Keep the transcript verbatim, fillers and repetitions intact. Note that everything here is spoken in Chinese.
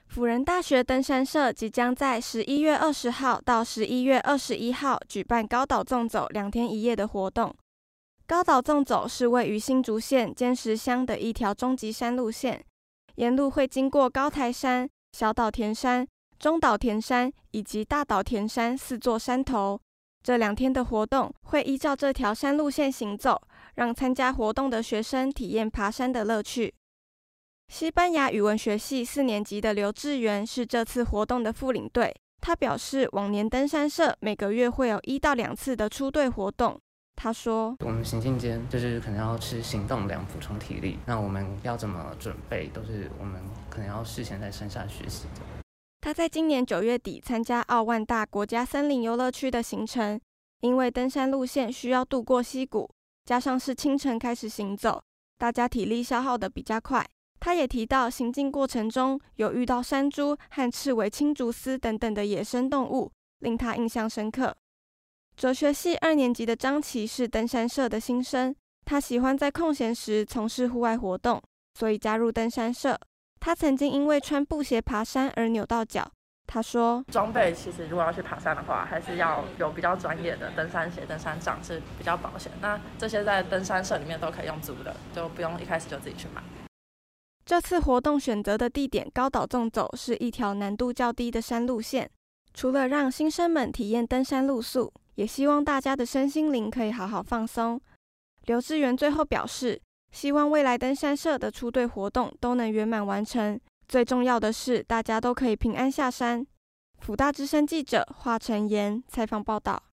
辅仁大学登山社即将在十一月二十号到十一月二十一号举办高岛纵走两天一夜的活动。高岛纵走是位于新竹县尖石乡的一条终极山路线，沿路会经过高台山、小岛田山、中岛田山以及大岛田山四座山头。这两天的活动会依照这条山路线行走，让参加活动的学生体验爬山的乐趣。西班牙语文学系四年级的刘志源是这次活动的副领队，他表示往年登山社每个月会有一到两次的出队活动。他说， 我们行进间就是可能要吃行动粮补充体力，那我们要怎么准备都是我们可能要事前在山下学习的。 他在今年九月底参加奥万大国家森林游乐区的行程，因为登山路线需要渡过溪谷，加上是清晨开始行走，大家体力消耗得比较快。他也提到行进过程中有遇到山猪和赤尾青竹丝等等的野生动物，令他印象深刻。哲学系二年级的张琪是登山社的新生，他喜欢在空闲时从事户外活动，所以加入登山社。他曾经因为穿布鞋爬山而扭到脚，他说， 装备其实如果要去爬山的话，还是要有比较专业的登山鞋、登山杖是比较保险。那这些在登山社里面都可以用租的，就不用一开始就自己去买。 这次活动选择的地点高岛纵走是一条难度较低的山路线，除了让新生们体验登山路速，也希望大家的身心灵可以好好放松。刘志源最后表示，希望未来登山社的出队活动都能圆满完成，最重要的是大家都可以平安下山。辅大之声记者华晨妍采访报道。